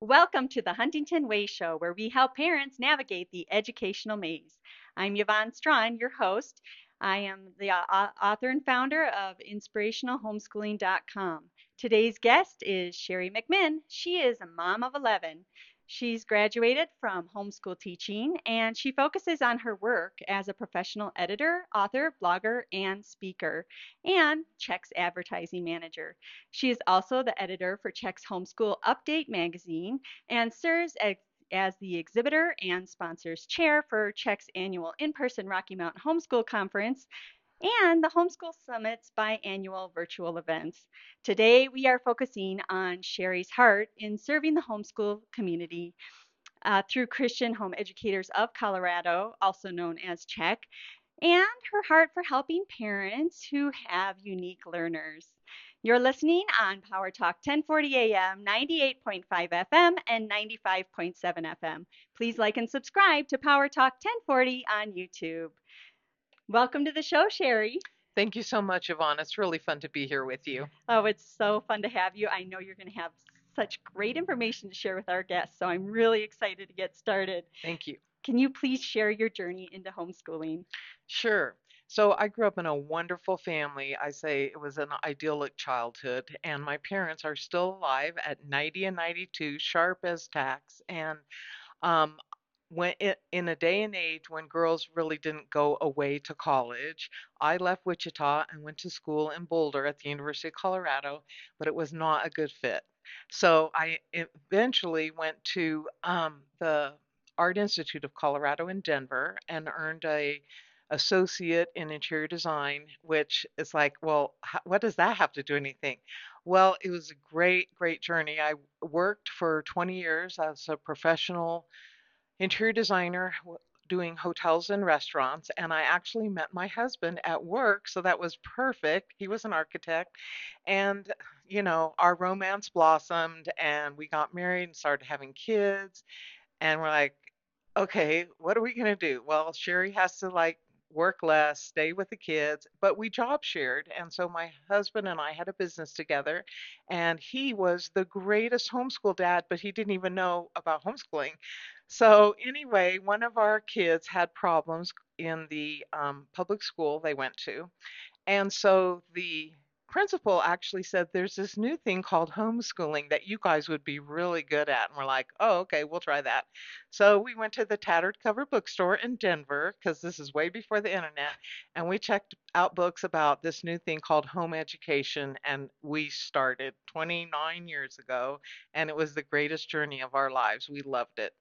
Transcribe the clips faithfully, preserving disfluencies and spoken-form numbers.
Welcome to the Huntington Way Show, where we help parents navigate the educational maze. I'm Yvonne Strawn, your host. I am the au- author and founder of inspirational homeschooling dot com. Today's guest is Sherry McMinn. She is a mom of eleven. She's graduated from homeschool teaching and she focuses on her work as a professional editor, author, blogger, and speaker, and Check's advertising manager. She is also the editor for Check's Homeschool Update magazine and serves as, as the exhibitor and sponsors chair for Check's annual in person Rocky Mountain Homeschool Conference and the Homeschool Summit's biannual virtual events. Today, we are focusing on Sherry's heart in serving the homeschool community uh, through Christian Home Educators of Colorado, also known as Check, and her heart for helping parents who have unique learners. You're listening on Power Talk ten forty A M, ninety-eight point five F M, and ninety-five point seven F M. Please like and subscribe to Power Talk ten forty on YouTube. Welcome to the show, Sherry. Thank you so much, Yvonne. It's really fun to be here with you. Oh, it's so fun to have you. I know you're going to have such great information to share with our guests, so I'm really excited to get started. Thank you. Can you please share your journey into homeschooling? Sure. So I grew up in a wonderful family. I say it was an idyllic childhood, and my parents are still alive at ninety and ninety-two, sharp as tacks. And um, when it, in a day and age when girls really didn't go away to college, I left Wichita and went to school in Boulder at the University of Colorado, but it was not a good fit. So I eventually went to um, the Art Institute of Colorado in Denver and earned a associate in interior design, which is like, well, ho- what does that have to do anything? Well, it was a great, great journey. I worked for twenty years as a professional interior designer w- doing hotels and restaurants, and I actually met my husband at work, so that was perfect. He was an architect, and you know, our romance blossomed, and we got married and started having kids, and we're like, okay, what are we gonna do? Well, Sherry has to like work less, stay with the kids, but we job shared. And so my husband and I had a business together, and he was the greatest homeschool dad, but he didn't even know about homeschooling. So, anyway, one of our kids had problems in the um, public school they went to. And so the principal actually said, there's this new thing called homeschooling that you guys would be really good at. And we're like, oh, okay, we'll try that. So we went to the Tattered Cover Bookstore in Denver, because this is way before the internet, and we checked out books about this new thing called home education. And we started twenty-nine years ago, and it was the greatest journey of our lives. We loved it.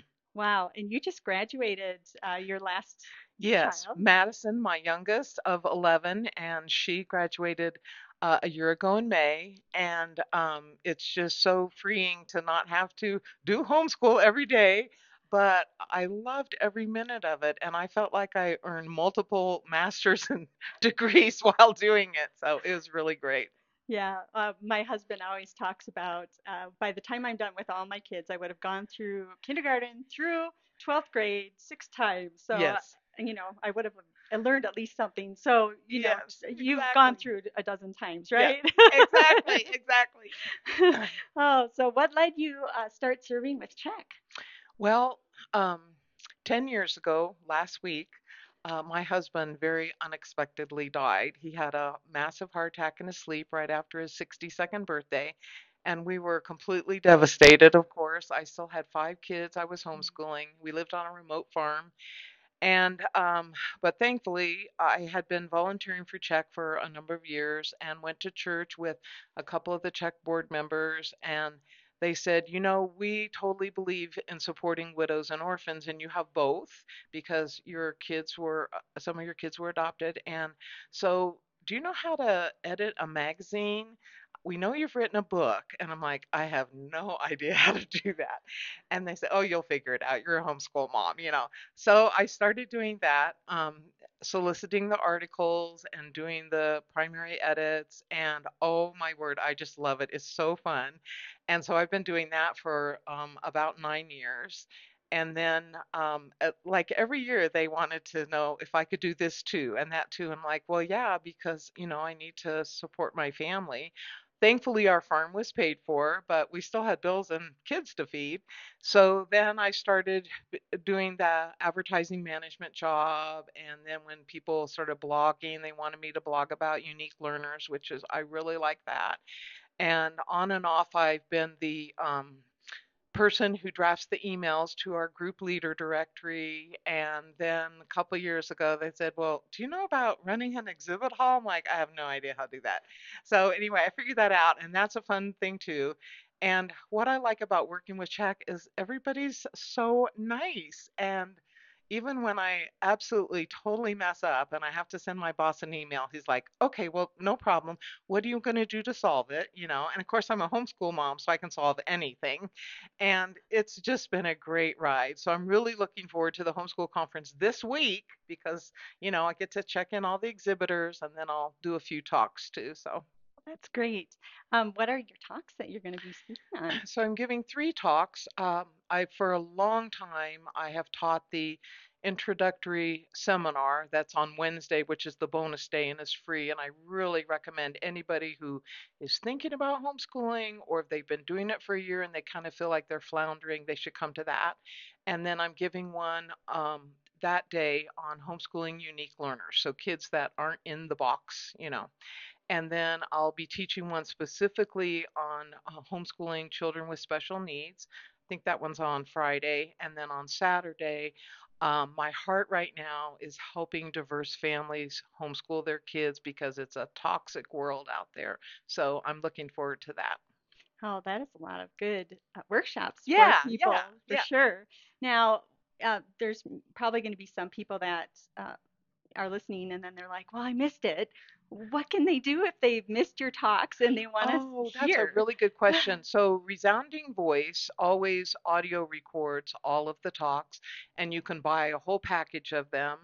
Wow, and you just graduated uh, your last Yes, child. Madison, my youngest of eleven, and she graduated uh, a year ago in May. And um, it's just so freeing to not have to do homeschool every day. But I loved every minute of it, and I felt like I earned multiple master's and degrees while doing it. So it was really great. Yeah, uh, my husband always talks about uh, by the time I'm done with all my kids, I would have gone through kindergarten through twelfth grade six times. So, uh, Yes, you know, I would have uh, learned at least something. So, you know, yes, you've gone exactly. through it a dozen times, Yeah, right? exactly, exactly. Oh, so what led you uh, start serving with Czech? Well, um, ten years ago, last week, uh, my husband very unexpectedly died. He had a massive heart attack in his sleep right after his sixty-second birthday. And we were completely devastated, of course. I still had five kids. I was homeschooling. We lived on a remote farm. And, um, but thankfully, I had been volunteering for Czech for a number of years and went to church with a couple of the Czech board members. And they said, you know, we totally believe in supporting widows and orphans, and you have both because your kids were, uh, some of your kids were adopted. And so, do you know how to edit a magazine? We know you've written a book. And I'm like, I have no idea how to do that. And they said, oh, you'll figure it out. You're a homeschool mom, you know. So I started doing that, um, soliciting the articles and doing the primary edits. And oh my word, I just love it. It's so fun. And so I've been doing that for um, about nine years. And then, um, uh, like every year, they wanted to know if I could do this too and that too. I'm like, well, yeah, because, you know, I need to support my family. Thankfully, our farm was paid for, but we still had bills and kids to feed. So then I started b- doing the advertising management job. And then when people started blogging, they wanted me to blog about unique learners, which is, I really like that. And on and off, I've been the um, person who drafts the emails to our group leader directory. And then a couple years ago, they said, "Well, do you know about running an exhibit hall?" I'm like, "I have no idea how to do that." So, anyway, I figured that out, and that's a fun thing too. And what I like about working with Czech is everybody's so nice. And even when I absolutely totally mess up and I have to send my boss an email, he's like, "Okay, well, no problem. What are you going to do to solve it?" You know, and of course, I'm a homeschool mom, so I can solve anything. And it's just been a great ride. So I'm really looking forward to the homeschool conference this week because, you know, I get to check in all the exhibitors and then I'll do a few talks too. So That's great. Um, what are your talks that you're going to be speaking on? So I'm giving three talks. Um, I, for a long time, I have taught the introductory seminar that's on Wednesday, which is the bonus day and is free. And I really recommend anybody who is thinking about homeschooling or if they've been doing it for a year and they kind of feel like they're floundering, they should come to that. And then I'm giving one um, that day on homeschooling unique learners. So kids that aren't in the box, you know. And then I'll be teaching one specifically on uh, homeschooling children with special needs. I think that one's on Friday. And then on Saturday, um, my heart right now is helping diverse families homeschool their kids because it's a toxic world out there. So I'm looking forward to that. Oh, that is a lot of good uh, workshops for Yeah, yeah, people, for yeah. sure. Now, uh, there's probably going to be some people that uh, are listening and then they're like, well, I missed it. What can they do if they've missed your talks and they want to Oh, that's a hear? really good question. So, Resounding Voice always audio records all of the talks, and you can buy a whole package of them,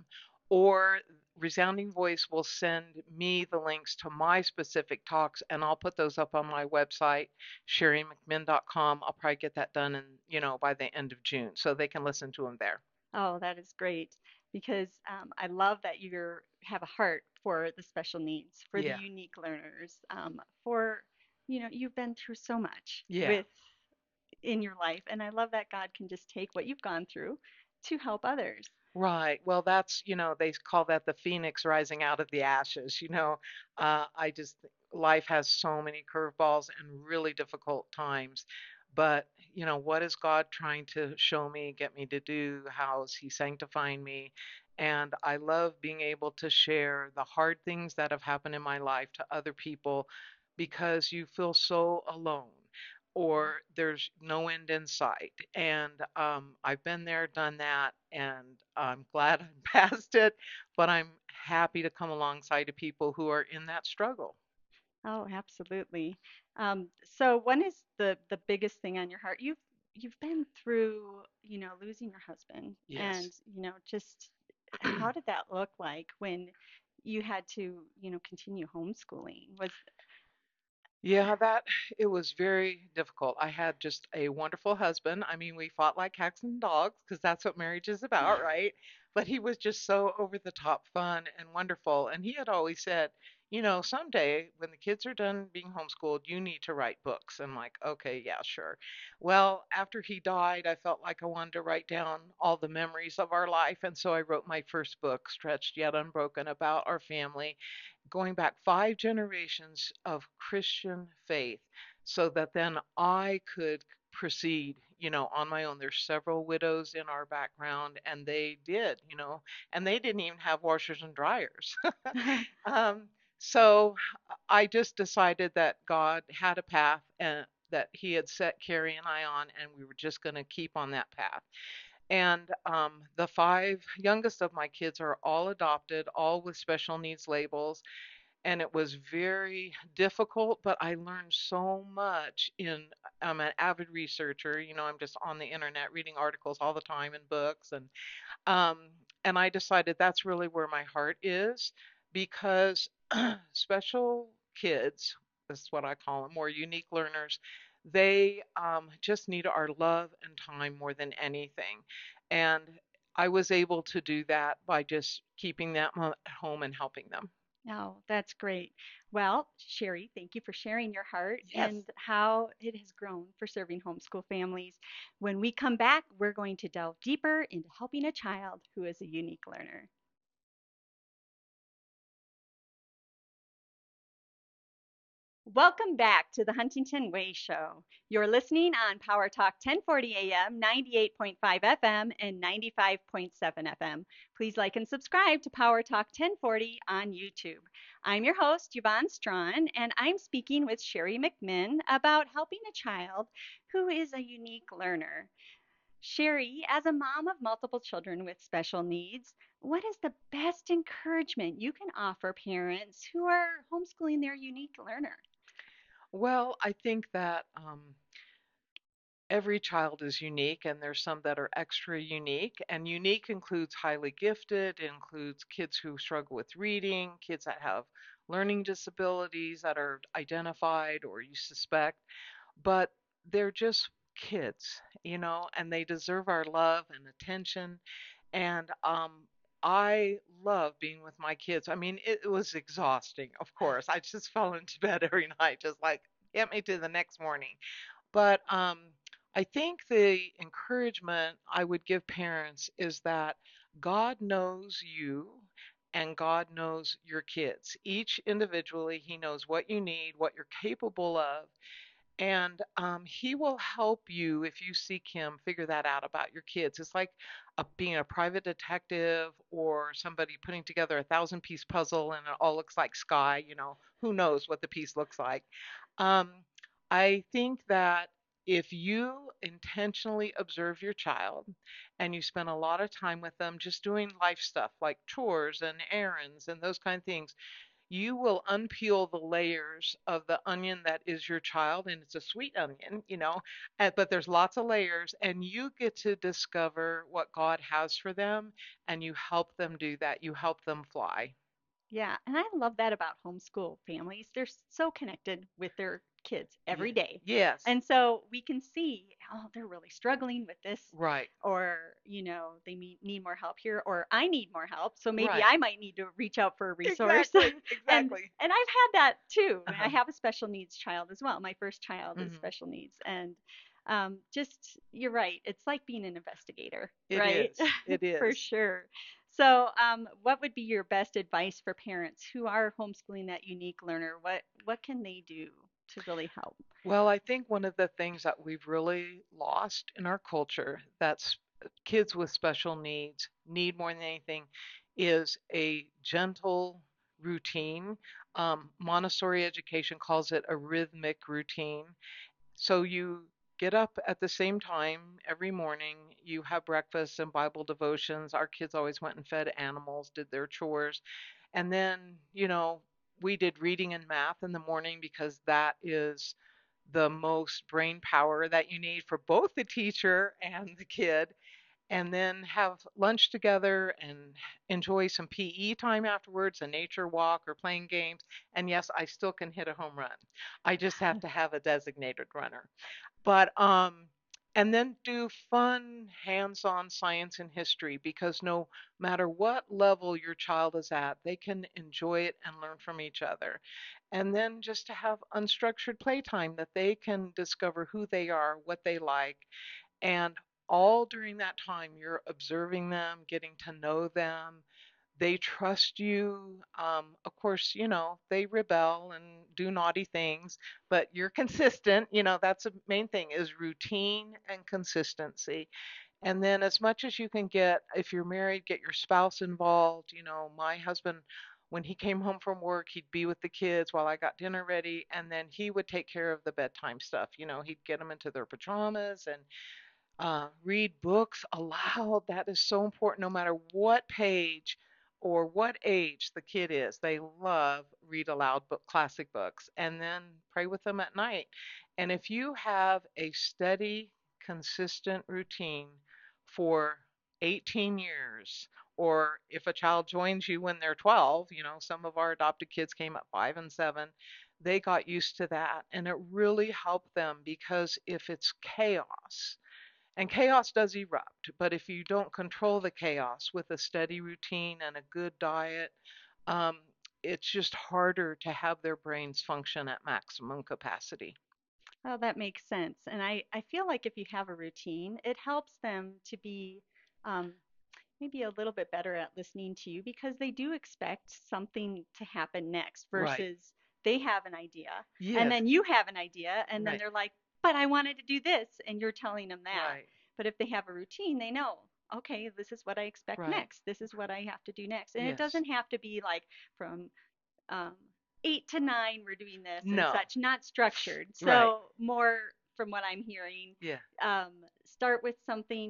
or Resounding Voice will send me the links to my specific talks, and I'll put those up on my website, sherry mcminn dot com. I'll probably get that done in, you know, by the end of June, so they can listen to them there. Oh, that is great because um, I love that you have a heart for the special needs, for the Yeah, unique learners, um, for, you know, you've been through so much yeah. with in your life, and I love that God can just take what you've gone through to help others. Right. Well, that's, you know, they call that the phoenix rising out of the ashes. You know, uh, I just, life has so many curveballs and really difficult times. But, you know, what is God trying to show me, get me to do? How is He sanctifying me? And I love being able to share the hard things that have happened in my life to other people because you feel so alone or there's no end in sight. And um, I've been there, done that, and I'm glad I'm past it, but I'm happy to come alongside of people who are in that struggle. Oh, absolutely. Um, so when is the the biggest thing on your heart? You've you've been through, you know, losing your husband, Yes. and you know, just how did that look like when you had to, you know, continue homeschooling? Was Yeah, that it was very difficult. I had just a wonderful husband. I mean, we fought like cats and dogs because that's what marriage is about, right? But he was just so over the top fun and wonderful. And he had always said, you know, someday when the kids are done being homeschooled, you need to write books. I'm like, okay, yeah, sure. Well, after he died, I felt like I wanted to write down all the memories of our life. And so I wrote my first book, Stretched Yet Unbroken, about our family going back five generations of Christian faith so that then I could proceed, you know, on my own. There's several widows in our background, and they did, you know, and they didn't even have washers and dryers. um, so I just decided that God had a path and that He had set Carrie and I on, and we were just going to keep on that path. And um, the five youngest of my kids are all adopted, all with special needs labels, and it was very difficult, but I learned so much in I'm an avid researcher, you know, I'm just on the internet reading articles all the time and books and um and I decided that's really where my heart is because special kids, that's what I call them, more unique learners, they um, just need our love and time more than anything. And I was able to do that by just keeping them at home and helping them. Oh, that's great. Well, Sherry, thank you for sharing your heart Yes. and how it has grown for serving homeschool families. When we come back, we're going to delve deeper into helping a child who is a unique learner. Welcome back to the Huntington Way Show. You're listening on Power Talk ten forty A M, ninety-eight point five F M, and ninety-five point seven F M. Please like and subscribe to Power Talk ten forty on YouTube. I'm your host, Yvonne Strawn, and I'm speaking with Sherry McMinn about helping a child who is a unique learner. Sherry, as a mom of multiple children with special needs, what is the best encouragement you can offer parents who are homeschooling their unique learner? Well, I think that um, every child is unique, and there's some that are extra unique. And unique includes highly gifted, it includes kids who struggle with reading, kids that have learning disabilities that are identified or you suspect, but they're just kids, you know, and they deserve our love and attention. And um, I love being with my kids. I mean, it, it was exhausting, of course. I just fell into bed every night, just like, get me to the next morning. But um, I think the encouragement I would give parents is that God knows you and God knows your kids. Each individually, He knows what you need, what you're capable of, and um, he will help you if you seek him figure that out about your kids. It's like a, being a private detective or somebody putting together a thousand piece puzzle and it all looks like sky. You know, who knows what the piece looks like. Um, I think that if you intentionally observe your child and you spend a lot of time with them just doing life stuff like chores and errands and those kind of things, you will unpeel the layers of the onion that is your child, and it's a sweet onion, you know, uh, but there's lots of layers, and you get to discover what God has for them, and you help them do that. You help them fly. Yeah, and I love that about homeschool families. They're so connected with their kids every Yeah. day. Yes. And so we can see, oh, they're really struggling with this, Right. or, you know, they need, need more help here, or I need more help. So maybe Right. I might need to reach out for a resource. Exactly. and Exactly. and I've had that too. I Uh-huh. have a special needs child as well. My first child is Hmm. special needs. And um, just, you're right. It's like being an investigator, It right? is. It For is. sure. So, um, what would be your best advice for parents who are homeschooling that unique learner? What what can they do to really help? Well, I think one of the things that we've really lost in our culture that's kids with special needs need more than anything is a gentle routine. Um, Montessori education calls it a rhythmic routine. So you get up at the same time every morning, you have breakfast and Bible devotions. Our kids always went and fed animals, did their chores, and then, you know, we did reading and math in the morning because that is the most brain power that you need for both the teacher and the kid, and then have lunch together and enjoy some P E time afterwards, a nature walk or playing games. And yes, I still can hit a home run. I just have to have a designated runner. But um and then do fun hands-on science and history because no matter what level your child is at, they can enjoy it and learn from each other. And then just to have unstructured playtime that they can discover who they are, what they like, and all during that time you're observing them, getting to know them, they trust you. Um, of course, you know, they rebel and do naughty things, but you're consistent. You know, that's the main thing is routine and consistency. And then as much as you can get, if you're married, get your spouse involved. You know, my husband, when he came home from work, he'd be with the kids while I got dinner ready, and then he would take care of the bedtime stuff. You know, he'd get them into their pajamas and uh, read books aloud. That is so important no matter what page or what age the kid is. They love read aloud book, classic books, and then pray with them at night. And if you have a steady, consistent routine for eighteen years, or if a child joins you when they're twelve, you know, some of our adopted kids came at five and seven, they got used to that. And it really helped them because if it's chaos, and chaos does erupt, but if you don't control the chaos with a steady routine and a good diet, um, it's just harder to have their brains function at maximum capacity. Oh, that makes sense. And I, I feel like if you have a routine, it helps them to be um, maybe a little bit better at listening to you because they do expect something to happen next Right. versus they have an idea and Yes. then you have an idea and then Right. they're like, but I wanted to do this and you're telling them that. Right. But if they have a routine, they know, okay, this is what I expect Right. next. This is what I have to do next. And it Yes. doesn't have to be like from um, eight to nine, we're doing this and No. such, not structured. Right. So, more from what I'm hearing, Yeah. um, start with something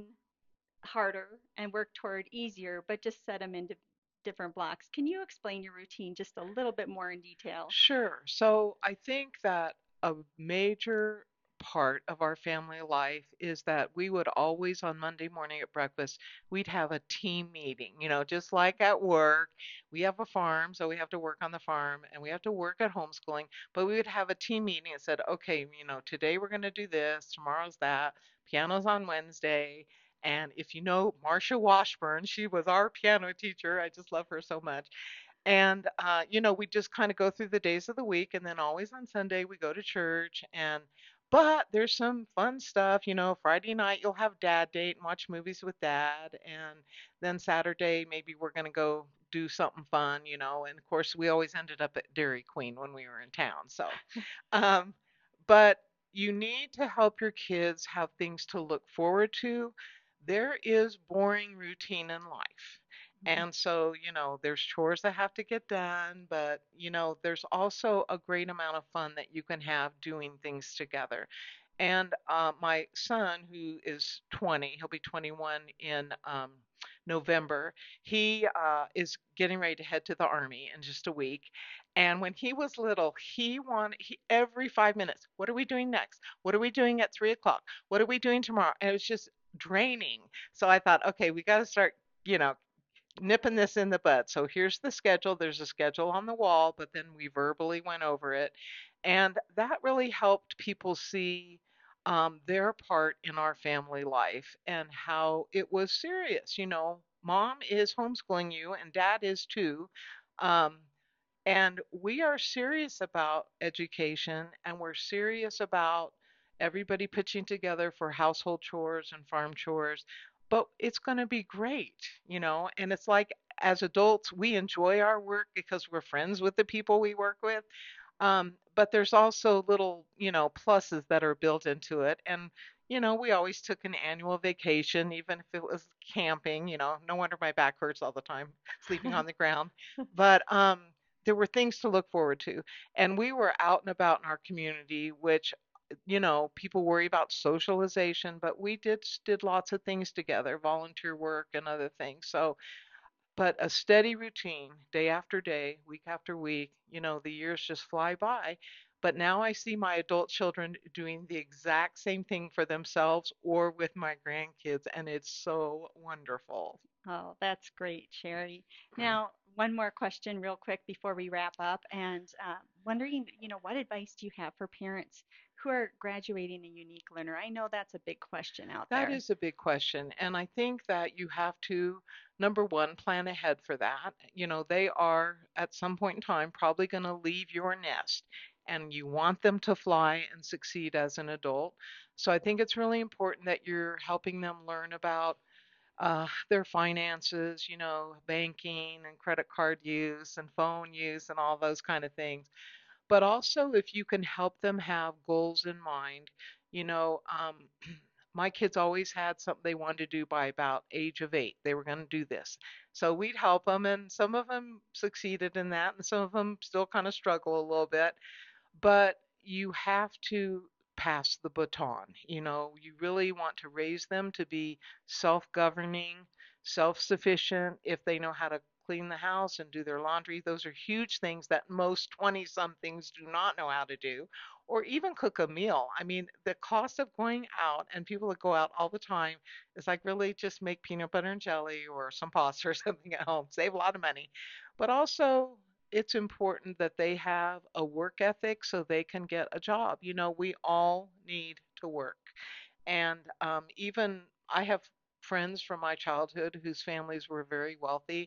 harder and work toward easier, but just set them into different blocks. Can you explain your routine just a little bit more in detail? Sure. So I think that a major part of our family life is that we would always on Monday morning at breakfast, we'd have a team meeting, you know, just like at work. We have a farm, so we have to work on the farm and we have to work at homeschooling, but we would have a team meeting and said, okay, you know, today we're going to do this, tomorrow's that, piano's on Wednesday. And if you know Marcia Washburn, she was our piano teacher. I just love her so much. And, uh, you know, we just kind of go through the days of the week, and then always on Sunday we go to church. And, but there's some fun stuff, you know, Friday night you'll have dad date and watch movies with dad. And then Saturday, maybe we're going to go do something fun, you know. And of course, we always ended up at Dairy Queen when we were in town. So, um, but you need to help your kids have things to look forward to. There is boring routine in life. Mhm. And so, you know, there's chores that have to get done, but, you know, there's also a great amount of fun that you can have doing things together. And uh, my son, who is twenty, he'll be twenty-one in um, November, he uh, is getting ready to head to the Army in just a week. And when he was little, he wanted he, every five minutes, what are we doing next? What are we doing at three o'clock? What are we doing tomorrow? And it was just draining. So I thought, okay, we got to start, you know, nipping this in the bud. So here's the schedule. There's a schedule on the wall, but then we verbally went over it. And that really helped people see um, their part in our family life and how it was serious. You know, mom is homeschooling you, and dad is too. Um, and we are serious about education and we're serious about everybody pitching together for household chores and farm chores. But it's going to be great, you know? And it's like as adults, we enjoy our work because we're friends with the people we work with. Um, but there's also little, you know, pluses that are built into it. And, you know, we always took an annual vacation, even if it was camping, you know, no wonder my back hurts all the time sleeping on the ground. But um, there were things to look forward to. And we were out and about in our community, which, you know, people worry about socialization, but we did did lots of things together, volunteer work and other things. So, but a steady routine, day after day, week after week, you know, the years just fly by. But now I see my adult children doing the exact same thing for themselves or with my grandkids, and it's so wonderful. Oh, that's great, Sherry. Now, one more question, real quick, before we wrap up, and uh, wondering, you know, what advice do you have for parents who are graduating a unique learner? I know that's a big question out That there. is a big question. And I think that you have to, number one, plan ahead for that. You know, they are at some point in time probably going to leave your nest and you want them to fly and succeed as an adult. So I think it's really important that you're helping them learn about uh, their finances, you know, banking and credit card use and phone use and all those kind of things. But also, if you can help them have goals in mind, you know, um, my kids always had something they wanted to do by about age of eight. They were going to do this. So we'd help them, and some of them succeeded in that, and some of them still kind of struggle a little bit. But you have to pass the baton. You know, you really want to raise them to be self-governing, self-sufficient. If they know how to clean the house and do their laundry, those are huge things that most twenty somethings do not know how to do, or even cook a meal. I mean, the cost of going out, and people that go out all the time, is like really just make peanut butter and jelly or some pasta or something at home, save a lot of money. But also, it's important that they have a work ethic so they can get a job. You know, we all need to work. And um, even I have friends from my childhood whose families were very wealthy,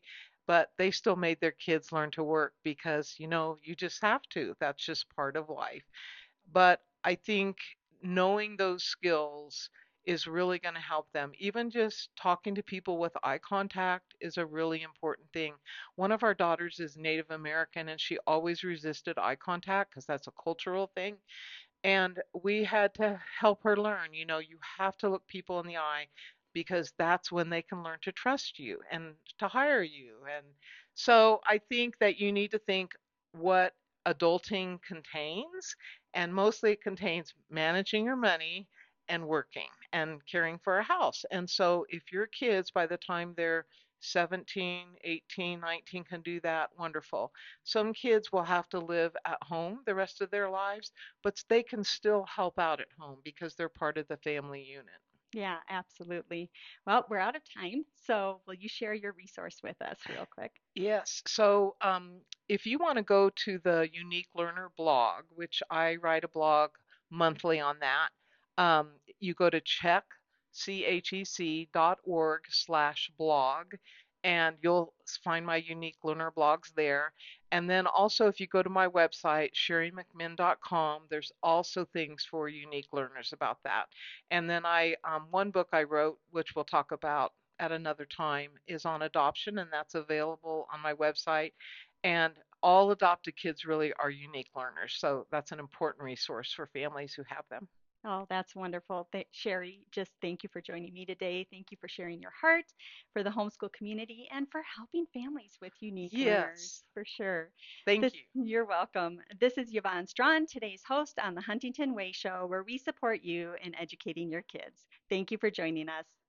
but they still made their kids learn to work because, you know, you just have to. That's just part of life. But I think knowing those skills is really going to help them. Even just talking to people with eye contact is a really important thing. One of our daughters is Native American and she always resisted eye contact because that's a cultural thing. And we had to help her learn, you know, you have to look people in the eye because that's when they can learn to trust you and to hire you. And so I think that you need to think what adulting contains, and mostly it contains managing your money and working and caring for a house. And so if your kids, by the time they're seventeen, eighteen, nineteen, can do that, wonderful. Some kids will have to live at home the rest of their lives, but they can still help out at home because they're part of the family unit. Yeah, absolutely. Well, we're out of time, so will you share your resource with us real quick? Yes. So um, if you want to go to the Unique Learner blog, which I write a blog monthly on that, um, you go to check, C H E C dot org slash blog, and you'll find my Unique Learner blogs there. And then also, if you go to my website, sherry mcminn dot com, there's also things for unique learners about that. And then I, um, one book I wrote, which we'll talk about at another time, is on adoption, and that's available on my website. And all adopted kids really are unique learners, so that's an important resource for families who have them. Oh, that's wonderful. Th- Sherry, just thank you for joining me today. Thank you for sharing your heart for the homeschool community and for helping families with unique learners, Yes, for sure. thank This, you. you're welcome. This is Yvonne Strawn, today's host on the Huntington Way Show, where we support you in educating your kids. Thank you for joining us.